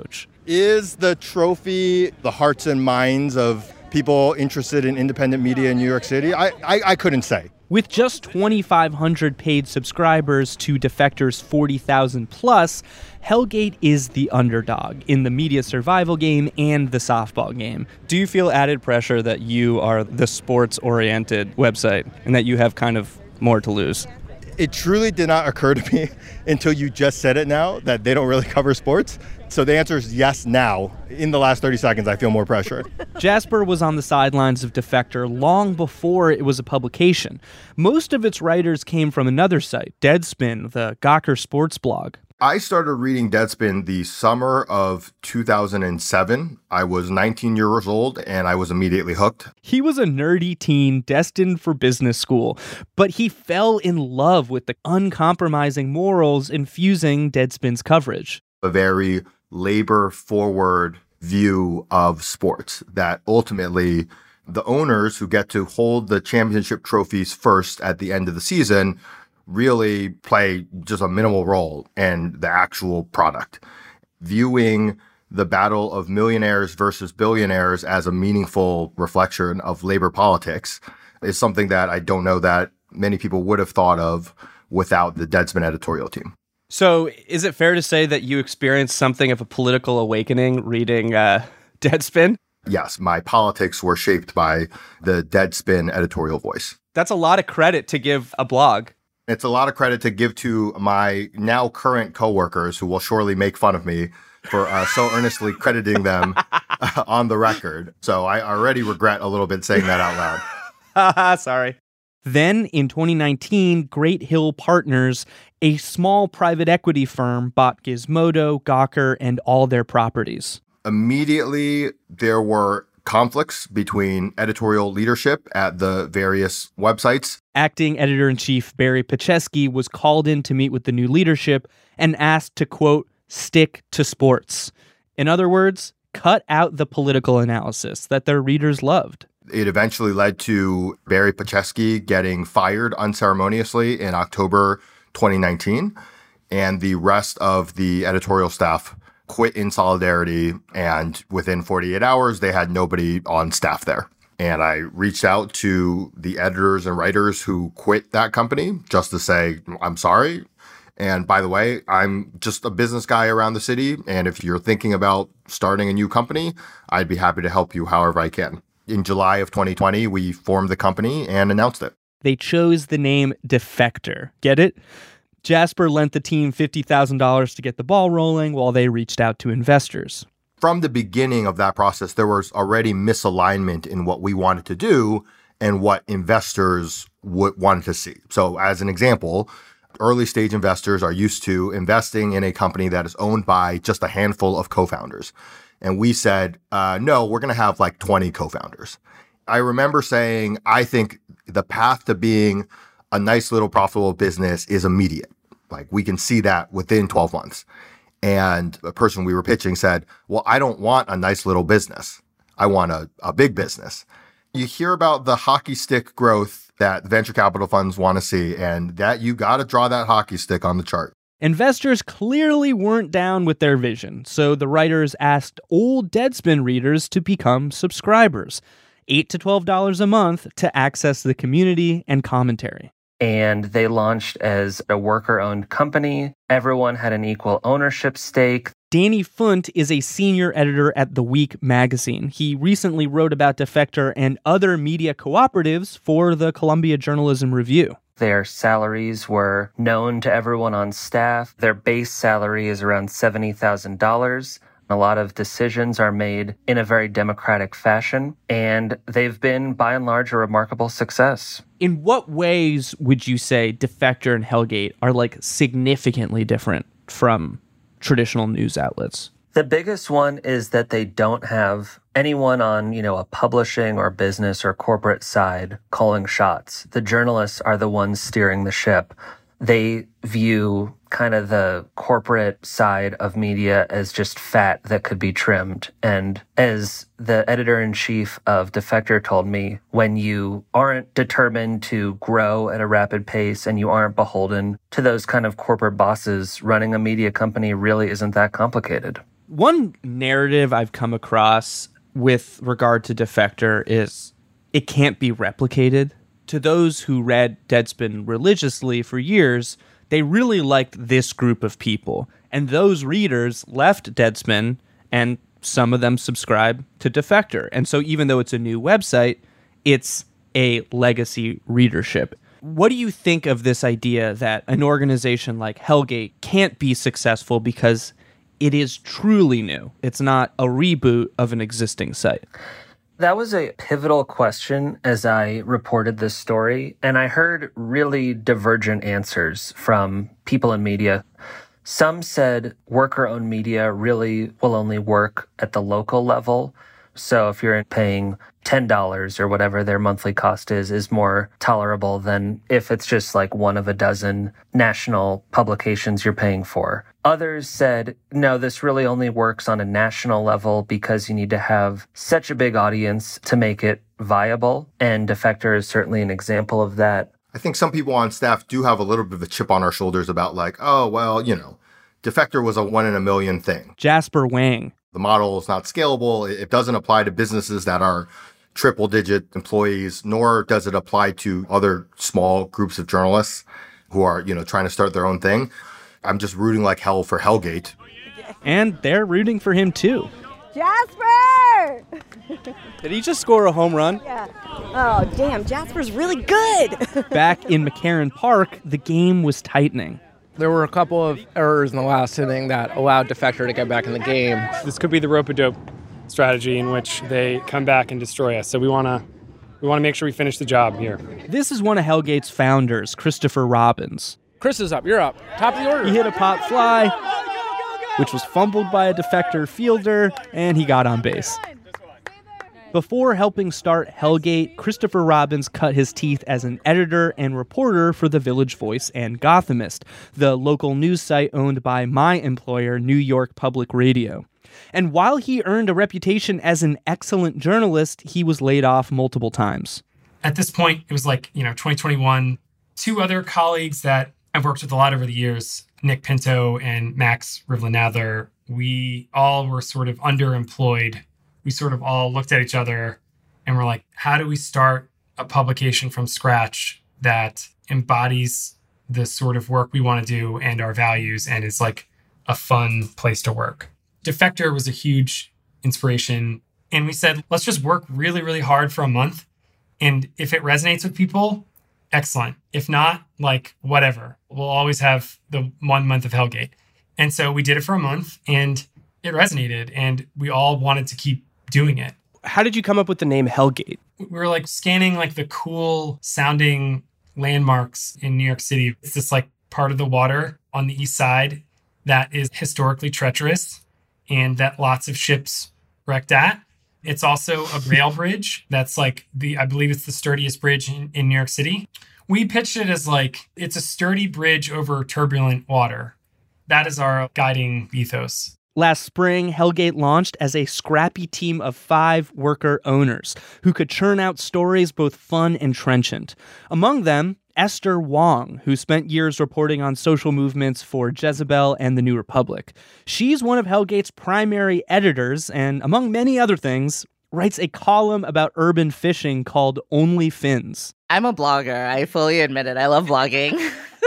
Speaker 8: Is the trophy the hearts and minds of people interested in independent media in New York City? I, I, I couldn't say.
Speaker 1: With just twenty-five hundred paid subscribers to Defector's forty thousand plus, Hellgate is the underdog in the media survival game and the softball game. Do you feel added pressure that you are the sports-oriented website and that you have kind of more to lose?
Speaker 8: It truly did not occur to me until you just said it now that they don't really cover sports. So the answer is yes now. In the last thirty seconds, I feel more pressure.
Speaker 1: Jasper was on the sidelines of Defector long before it was a publication. Most of its writers came from another site, Deadspin, the Gawker sports blog.
Speaker 9: I started reading Deadspin the summer of two thousand seven. I was nineteen years old, and I was immediately hooked.
Speaker 1: He was a nerdy teen destined for business school, but he fell in love with the uncompromising morals infusing Deadspin's coverage.
Speaker 9: A very labor-forward view of sports that ultimately the owners who get to hold the championship trophies first at the end of the season really play just a minimal role in the actual product. Viewing the battle of millionaires versus billionaires as a meaningful reflection of labor politics is something that I don't know that many people would have thought of without the Deadspin editorial team.
Speaker 1: So is it fair to say that you experienced something of a political awakening reading uh, Deadspin?
Speaker 9: Yes, my politics were shaped by the Deadspin editorial voice.
Speaker 1: That's a lot of credit to give a blog.
Speaker 9: It's a lot of credit to give to my now current coworkers who will surely make fun of me for uh, so earnestly crediting them uh, on the record. So I already regret a little bit saying that out
Speaker 1: loud. Sorry. Then in twenty nineteen, Great Hill Partners, a small private equity firm, bought Gizmodo, Gawker, and all their properties.
Speaker 9: Immediately, there were conflicts between editorial leadership at the various websites.
Speaker 1: Acting editor-in-chief Barry Pachesky was called in to meet with the new leadership and asked to, quote, stick to sports. In other words, cut out the political analysis that their readers loved.
Speaker 9: It eventually led to Barry Pachesky getting fired unceremoniously in October twenty nineteen, and the rest of the editorial staff quit in solidarity, and within forty-eight hours, they had nobody on staff there. And I reached out to the editors and writers who quit that company just to say, I'm sorry. And by the way, I'm just a business guy around the city, and if you're thinking about starting a new company, I'd be happy to help you however I can. In July of twenty twenty, we formed the company and announced it.
Speaker 1: They chose the name Defector. Get it? Jasper lent the team fifty thousand dollars to get the ball rolling while they reached out to investors.
Speaker 9: From the beginning of that process, there was already misalignment in what we wanted to do and what investors w- wanted to see. So as an example, early stage investors are used to investing in a company that is owned by just a handful of co-founders. And we said, uh, no, we're going to have like twenty co-founders. I remember saying, I think the path to being a nice little profitable business is immediate. Like we can see that within twelve months. And a person we were pitching said, well, I don't want a nice little business. I want a, a big business. You hear about the hockey stick growth that venture capital funds want to see, and that you got to draw that hockey stick on the chart.
Speaker 1: Investors clearly weren't down with their vision, so the writers asked old Deadspin readers to become subscribers, eight to twelve dollars a month to access the community and commentary.
Speaker 10: And they launched as a worker-owned company. Everyone had an equal ownership stake.
Speaker 1: Danny Funt is a senior editor at The Week magazine. He recently wrote about Defector and other media cooperatives for the Columbia Journalism Review.
Speaker 10: Their salaries were known to everyone on staff. Their base salary is around seventy thousand dollars. A lot of decisions are made in a very democratic fashion, and they've been, by and large, a remarkable success.
Speaker 1: In what ways would you say Defector and Hellgate are, like, significantly different from traditional news outlets?
Speaker 10: The biggest one is that they don't have anyone on, you know, a publishing or business or corporate side calling shots. The journalists are the ones steering the ship. They view kind of the corporate side of media as just fat that could be trimmed. And as the editor-in-chief of Defector told me, when you aren't determined to grow at a rapid pace and you aren't beholden to those kind of corporate bosses, running a media company really isn't that complicated.
Speaker 1: One narrative I've come across with regard to Defector is it can't be replicated. To those who read Deadspin religiously for years, they really liked this group of people. And those readers left Deadspin, and some of them subscribe to Defector. And so even though it's a new website, it's a legacy readership. What do you think of this idea that an organization like Hellgate can't be successful because it is truly new? It's not a reboot of an existing site.
Speaker 10: That was a pivotal question as I reported this story, and I heard really divergent answers from people in media. Some said worker-owned media really will only work at the local level. So if you're paying ten dollars or whatever their monthly cost is, is more tolerable than if it's just like one of a dozen national publications you're paying for. Others said, no, this really only works on a national level because you need to have such a big audience to make it viable. And Defector is certainly an example of that.
Speaker 9: I think some people on staff do have a little bit of a chip on our shoulders about like, oh, well, you know, Defector was a one in a million thing.
Speaker 1: Jasper Wang.
Speaker 9: The model is not scalable. It doesn't apply to businesses that are triple digit employees, nor does it apply to other small groups of journalists who are, you know, trying to start their own thing. I'm just rooting like hell for Hellgate.
Speaker 1: And they're rooting for him too.
Speaker 11: Jasper!
Speaker 1: Did he just score a home run?
Speaker 11: Yeah. Oh, damn, Jasper's really good.
Speaker 1: Back in McCarran Park, the game was tightening.
Speaker 7: There were a couple of errors in the last inning that allowed Defector to get back in the game.
Speaker 12: This could be the rope-a-dope strategy in which they come back and destroy us. So we want to we want to make sure we finish the job here.
Speaker 1: This is one of Hellgate's founders, Christopher Robbins.
Speaker 7: Chris is up. You're up. Top of the order.
Speaker 1: He hit a pop fly, which was fumbled by a Defector fielder, and he got on base. Before helping start Hellgate, Christopher Robbins cut his teeth as an editor and reporter for The Village Voice and Gothamist, the local news site owned by my employer, New York Public Radio. And while he earned a reputation as an excellent journalist, he was laid off multiple times.
Speaker 12: At this point, it was like, you know, twenty twenty-one. Two other colleagues that I've worked with a lot over the years, Nick Pinto and Max Rivlin-Adler, we all were sort of underemployed. We sort of all looked at each other and were like, how do we start a publication from scratch that embodies the sort of work we want to do and our values and is like a fun place to work? Defector was a huge inspiration. And we said, let's just work really, really hard for a month. And if it resonates with people, excellent. If not, like, whatever. We'll always have the one month of Hellgate. And so we did it for a month and it resonated and we all wanted to keep doing it.
Speaker 13: How did you come up with the name Hellgate?
Speaker 12: We were like scanning like the cool sounding landmarks in New York City. It's this like part of the water on the east side that is historically treacherous and that lots of ships wrecked at. It's also a rail bridge that's like the, I believe it's the sturdiest bridge in, in New York City. We pitched it as like, it's a sturdy bridge over turbulent water. That is our guiding ethos.
Speaker 1: Last spring, Hellgate launched as a scrappy team of five worker owners who could churn out stories both fun and trenchant. Among them, Esther Wong, who spent years reporting on social movements for Jezebel and the New Republic. She's one of Hellgate's primary editors and, among many other things, writes a column about urban fishing called Only Fins.
Speaker 14: I'm a blogger. I fully admit it. I love blogging.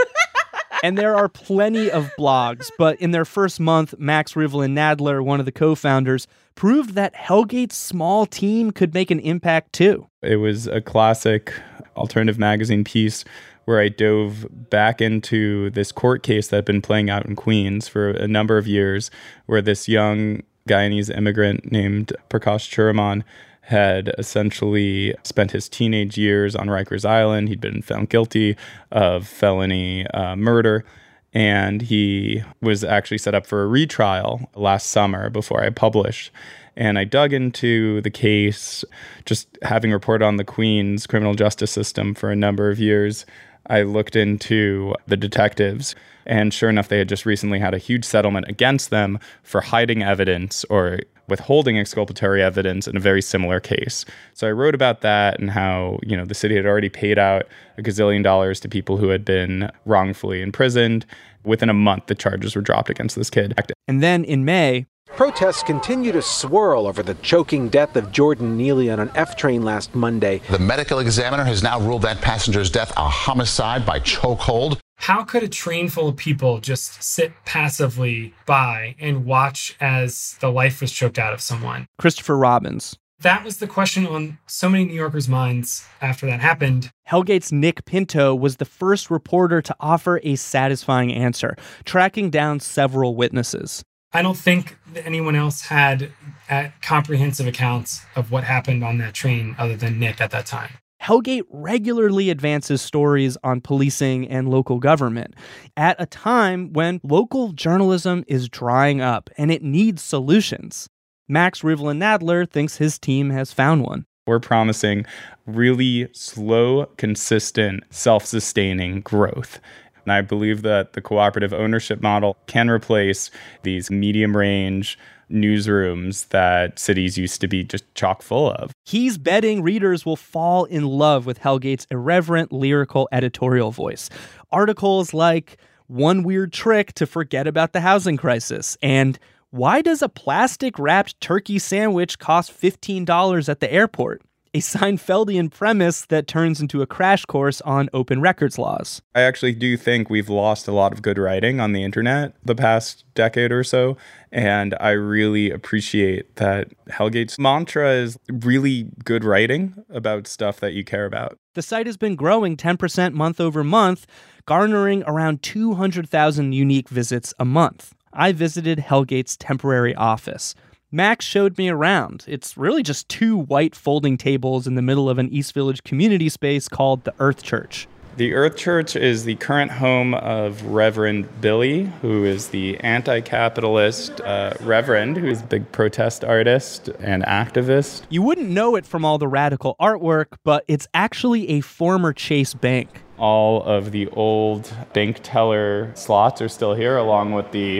Speaker 1: And there are plenty of blogs, but in their first month, Max Rivlin-Adler, one of the co-founders, proved that Hellgate's small team could make an impact too.
Speaker 15: It was a classic alternative magazine piece where I dove back into this court case that had been playing out in Queens for a number of years, where this young Guyanese immigrant named Prakash Churaman had essentially spent his teenage years on Rikers Island. He'd been found guilty of felony uh, murder, and he was actually set up for a retrial last summer before I published. And I dug into the case, just having reported on the Queens criminal justice system for a number of years. I looked into the detectives, and sure enough, they had just recently had a huge settlement against them for hiding evidence or withholding exculpatory evidence in a very similar case. So I wrote about that and how, you know, the city had already paid out a gazillion dollars to people who had been wrongfully imprisoned. Within a month, the charges were dropped against this kid.
Speaker 1: And then in May,
Speaker 16: Protests continue to swirl over the choking death of Jordan Neely on an F train last Monday.
Speaker 17: The medical examiner has now ruled that passenger's death a homicide by chokehold.
Speaker 12: How could a train full of people just sit passively by and watch as the life was choked out of someone?
Speaker 1: Christopher Robbins.
Speaker 12: That was the question on so many New Yorkers' minds after that happened.
Speaker 1: Hellgate's Nick Pinto was the first reporter to offer a satisfying answer, tracking down several witnesses.
Speaker 12: I don't think that anyone else had uh, comprehensive accounts of what happened on that train other than Nick at that time.
Speaker 1: Hellgate regularly advances stories on policing and local government at a time when local journalism is drying up and it needs solutions. Max Rivlin Nadler thinks his team has found one.
Speaker 15: We're promising really slow, consistent, self-sustaining growth. And I believe that the cooperative ownership model can replace these medium-range newsrooms that cities used to be just chock full of.
Speaker 1: He's betting readers will fall in love with Hellgate's irreverent, lyrical editorial voice. Articles like "One Weird Trick to Forget About the Housing Crisis" and "Why does a plastic-wrapped turkey sandwich cost fifteen dollars at the airport?" A Seinfeldian premise that turns into a crash course on open records laws.
Speaker 15: I actually do think we've lost a lot of good writing on the internet the past decade or so, and I really appreciate that Hellgate's mantra is really good writing about stuff that you care about.
Speaker 1: The site has been growing ten percent month over month, garnering around two hundred thousand unique visits a month. I visited Hellgate's temporary office. Max showed me around. It's really just two white folding tables in the middle of an East Village community space called the Earth Church.
Speaker 15: The Earth Church is the current home of Reverend Billy, who is the anti-capitalist uh, Reverend, who's a big protest artist and activist.
Speaker 1: You wouldn't know it from all the radical artwork, but it's actually a former Chase bank.
Speaker 15: All of the old bank teller slots are still here, along with the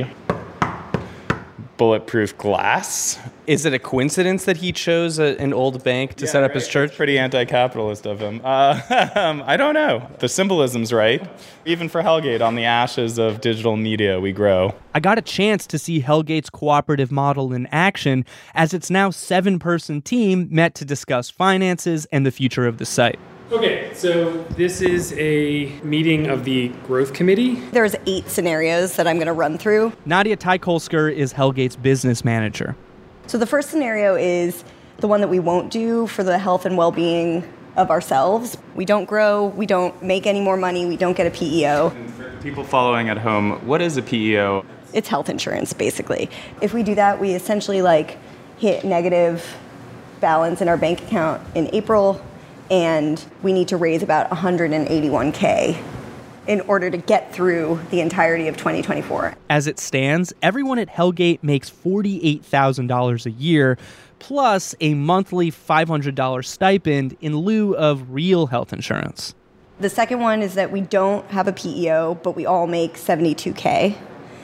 Speaker 15: bulletproof glass.
Speaker 13: Is it a coincidence that he chose a, an old bank to
Speaker 15: yeah,
Speaker 13: set up
Speaker 15: right?
Speaker 13: his church?
Speaker 15: It's pretty anti-capitalist of him. Uh, I don't know. The symbolism's right. Even for Hellgate, on the ashes of digital media, we grow.
Speaker 1: I got a chance to see Hellgate's cooperative model in action as its now seven-person team met to discuss finances and the future of the site.
Speaker 12: Okay, so this is a meeting of the growth committee.
Speaker 18: There's eight scenarios that I'm going to run through.
Speaker 1: Nadia Tykolsker is Hellgate's business manager.
Speaker 18: So the first scenario is the one that we won't do for the health and well-being of ourselves. We don't grow, we don't make any more money, we don't get a P E O.
Speaker 15: And for people following at home, what is a P E O?
Speaker 18: It's health insurance, basically. If we do that, we essentially like hit negative balance in our bank account in April, and we need to raise about one hundred eighty-one K in order to get through the entirety of twenty twenty-four.
Speaker 1: As it stands, everyone at Hellgate makes forty-eight thousand dollars a year, plus a monthly five hundred dollars stipend in lieu of real health insurance.
Speaker 18: The second one is that we don't have a P E O, but we all make seventy-two K.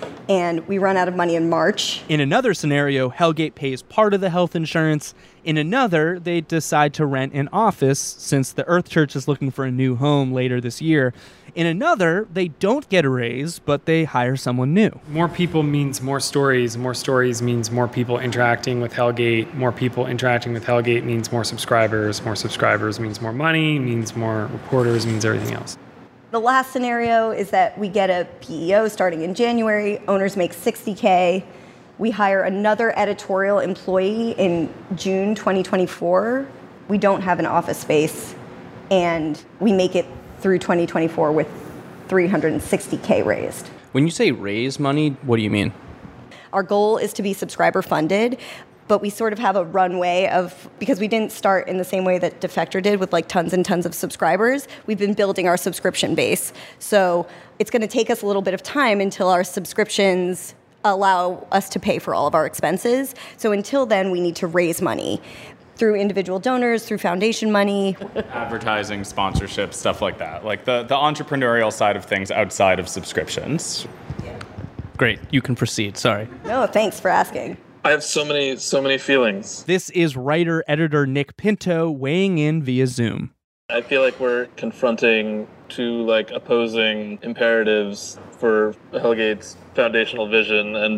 Speaker 18: And we run out of money in March.
Speaker 1: In another scenario, Hellgate pays part of the health insurance. In another, they decide to rent an office since the Earth Church is looking for a new home later this year. In another, they don't get a raise, but they hire someone new.
Speaker 12: More people means more stories. More stories means more people interacting with Hellgate. More people interacting with Hellgate means more subscribers. More subscribers means more money, means more reporters, means everything else.
Speaker 18: The last scenario is that we get a P E O starting in January. Owners make sixty K. We hire another editorial employee in June twenty twenty-four. We don't have an office space, and we make it through twenty twenty-four with three hundred sixty K raised.
Speaker 13: When you say raise money, what do you mean?
Speaker 18: Our goal is to be subscriber funded, but we sort of have a runway of, because we didn't start in the same way that Defector did with like tons and tons of subscribers, we've been building our subscription base. So it's going to take us a little bit of time until our subscriptions allow us to pay for all of our expenses. So until then, we need to raise money through individual donors, through foundation money.
Speaker 15: Advertising, sponsorship, stuff like that. Like the, the entrepreneurial side of things outside of subscriptions.
Speaker 18: Yeah.
Speaker 1: Great, you can proceed, sorry.
Speaker 18: No, thanks for asking.
Speaker 19: I have so many, so many feelings.
Speaker 1: This is writer-editor Nick Pinto weighing in via Zoom.
Speaker 19: I feel like we're confronting two like opposing imperatives for Hellgate's foundational vision, and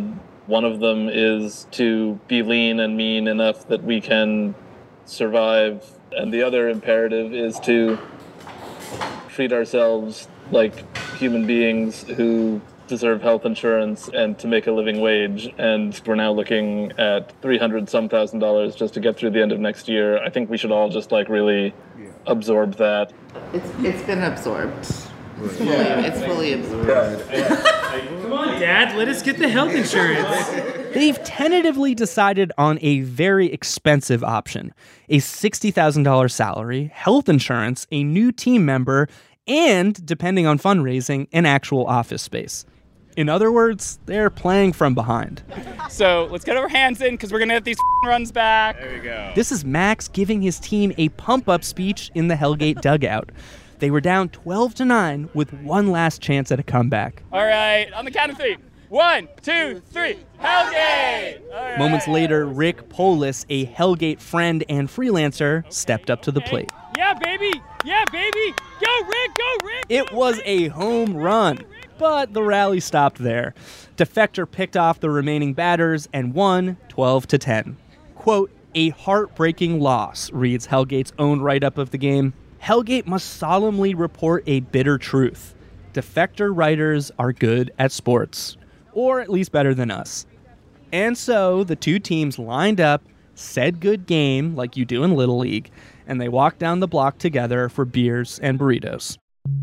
Speaker 19: One of them is to be lean and mean enough that we can survive, and the other imperative is to treat ourselves like human beings who deserve health insurance and to make a living wage. And we're now looking at three hundred some thousand dollars just to get through the end of next year. I think we should all just like really absorb that.
Speaker 14: It's it's been absorbed. It's fully, it's fully absorbed.
Speaker 2: Come on, Dad, let us get the health insurance.
Speaker 1: They've tentatively decided on a very expensive option: a sixty thousand dollars salary, health insurance, a new team member, and, depending on fundraising, an actual office space. In other words, they're playing from behind.
Speaker 20: So let's get our hands in because we're going to get these runs back. There we go.
Speaker 1: This is Max giving his team a pump-up speech in the Hellgate dugout. They were down twelve to nine with one last chance at a comeback.
Speaker 20: All right, on the count of three. One, two, three. Hellgate! All right.
Speaker 1: Moments later, Rick Polis, a Hellgate friend and freelancer, stepped up to the plate.
Speaker 20: Yeah, baby! Yeah, baby! Go, Rick! Go, Rick!
Speaker 1: It was a home run, but the rally stopped there. Defector picked off the remaining batters and won twelve to ten. Quote, "A heartbreaking loss," reads Hellgate's own write-up of the game. Hellgate must solemnly report a bitter truth. Defector writers are good at sports, or at least better than us. And so the two teams lined up, said good game like you do in Little League, and they walked down the block together for beers and burritos.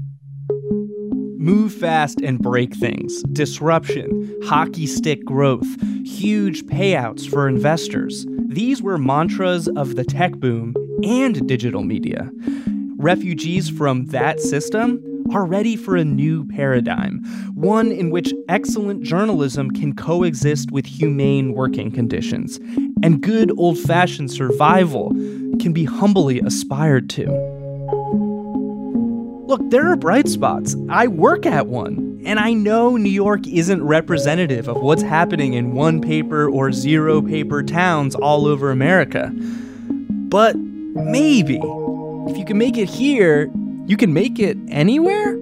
Speaker 1: Move fast and break things, disruption, hockey stick growth, huge payouts for investors. These were mantras of the tech boom and digital media. Refugees from that system are ready for a new paradigm, one in which excellent journalism can coexist with humane working conditions, and good old-fashioned survival can be humbly aspired to. Look, there are bright spots. I work at one, and I know New York isn't representative of what's happening in one-paper or zero-paper towns all over America. But maybe, if you can make it here, you can make it anywhere?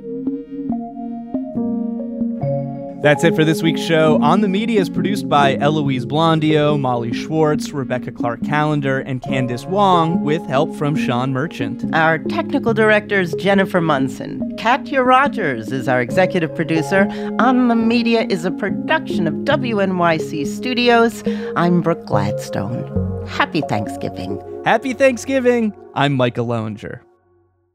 Speaker 1: That's it for this week's show. On the Media is produced by Eloise Blondio, Molly Schwartz, Rebecca Clark-Callender, and Candice Wong, with help from Sean Merchant.
Speaker 6: Our technical director is Jennifer Munson. Katya Rogers is our executive producer. On the Media is a production of W N Y C Studios. I'm Brooke Gladstone. Happy Thanksgiving.
Speaker 1: Happy Thanksgiving. I'm Micah Loewinger.